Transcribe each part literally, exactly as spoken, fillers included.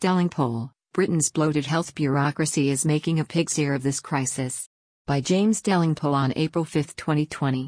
Stelling poll, Britain's bloated health bureaucracy is making a pig's ear of this crisis. By James Delingpole on April fifth twenty twenty.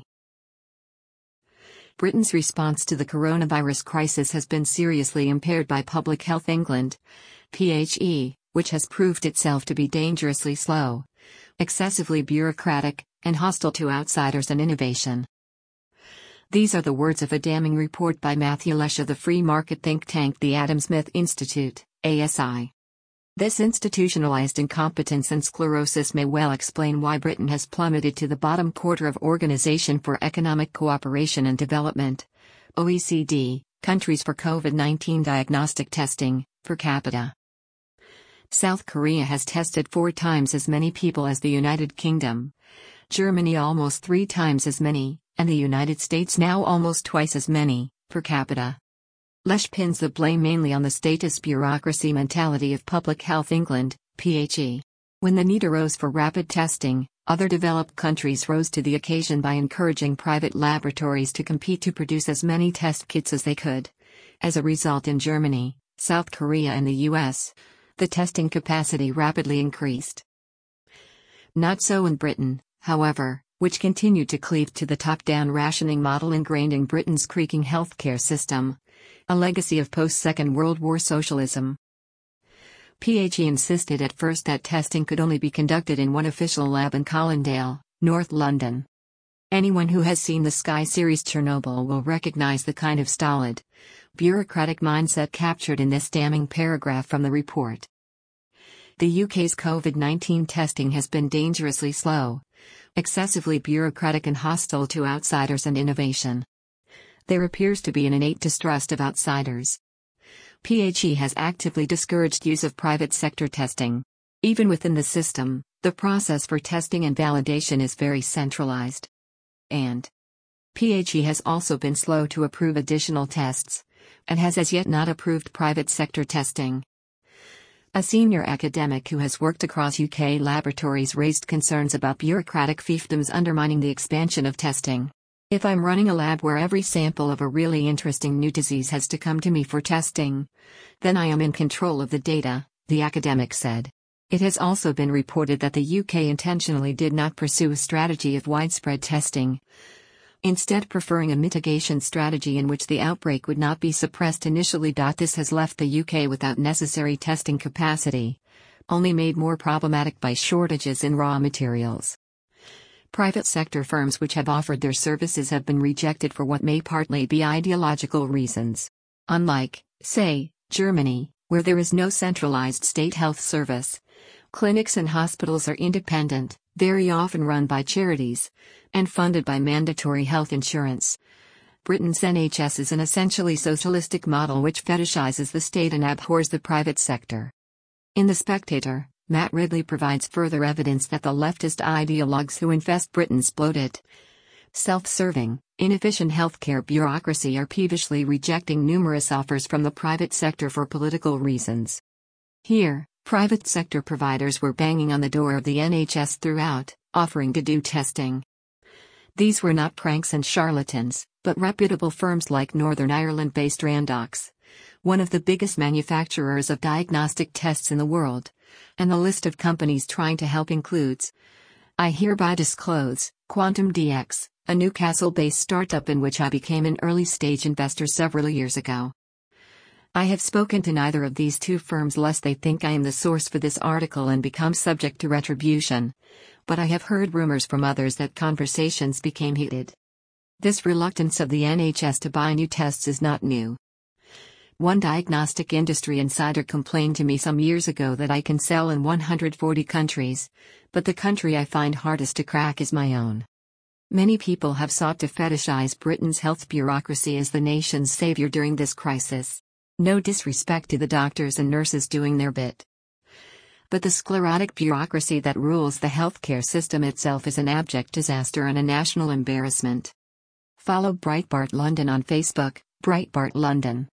Britain's response to the coronavirus crisis has been seriously impaired by Public Health England, P H E, which has proved itself to be dangerously slow, excessively bureaucratic, and hostile to outsiders and innovation. These are the words of a damning report by Matthew Lesh of the free market think tank the Adam Smith Institute, A S I. This institutionalized incompetence and sclerosis may well explain why Britain has plummeted to the bottom quarter of Organization for Economic Cooperation and Development, O E C D, countries for COVID nineteen diagnostic testing, per capita. South Korea has tested four times as many people as the United Kingdom, Germany almost three times as many, and the United States now almost twice as many, per capita. Lesh pins the blame mainly on the statist bureaucracy mentality of Public Health England, P H E. When the need arose for rapid testing, other developed countries rose to the occasion by encouraging private laboratories to compete to produce as many test kits as they could. As a result, in Germany, South Korea and the U S, the testing capacity rapidly increased. Not so in Britain, however, which continued to cleave to the top-down rationing model ingrained in Britain's creaking healthcare system, a legacy of post-Second World War socialism. P H E insisted at first that testing could only be conducted in one official lab in Colindale, North London. Anyone who has seen the Sky series Chernobyl will recognize the kind of stolid, bureaucratic mindset captured in this damning paragraph from the report. The U K's COVID nineteen testing has been dangerously slow, excessively bureaucratic and hostile to outsiders and innovation. There appears to be an innate distrust of outsiders. P H E has actively discouraged use of private sector testing. Even within the system, the process for testing and validation is very centralized. And P H E has also been slow to approve additional tests, and has as yet not approved private sector testing. A senior academic who has worked across U K laboratories raised concerns about bureaucratic fiefdoms undermining the expansion of testing. If I'm running a lab where every sample of a really interesting new disease has to come to me for testing, then I am in control of the data, the academic said. It has also been reported that the U K intentionally did not pursue a strategy of widespread testing, instead preferring a mitigation strategy in which the outbreak would not be suppressed initially. This has left the U K without necessary testing capacity, only made more problematic by shortages in raw materials. Private sector firms which have offered their services have been rejected for what may partly be ideological reasons. Unlike, say, Germany, where there is no centralized state health service, clinics and hospitals are independent, very often run by charities, and funded by mandatory health insurance. Britain's N H S is an essentially socialistic model which fetishizes the state and abhors the private sector. In The Spectator, Matt Ridley provides further evidence that the leftist ideologues who infest Britain's bloated, self-serving, inefficient healthcare bureaucracy are peevishly rejecting numerous offers from the private sector for political reasons. Here, private sector providers were banging on the door of the N H S throughout, offering to do testing. These were not pranks and charlatans, but reputable firms like Northern Ireland-based Randox, one of the biggest manufacturers of diagnostic tests in the world, and the list of companies trying to help includes, I hereby disclose, Quantum D X, a Newcastle-based startup in which I became an early-stage investor several years ago. I have spoken to neither of these two firms lest they think I am the source for this article and become subject to retribution, but I have heard rumors from others that conversations became heated. This reluctance of the N H S to buy new tests is not new. One diagnostic industry insider complained to me some years ago that I can sell in one hundred forty countries, but the country I find hardest to crack is my own. Many people have sought to fetishize Britain's health bureaucracy as the nation's savior during this crisis. No disrespect to the doctors and nurses doing their bit. But the sclerotic bureaucracy that rules the healthcare system itself is an abject disaster and a national embarrassment. Follow Breitbart London on Facebook, Breitbart London.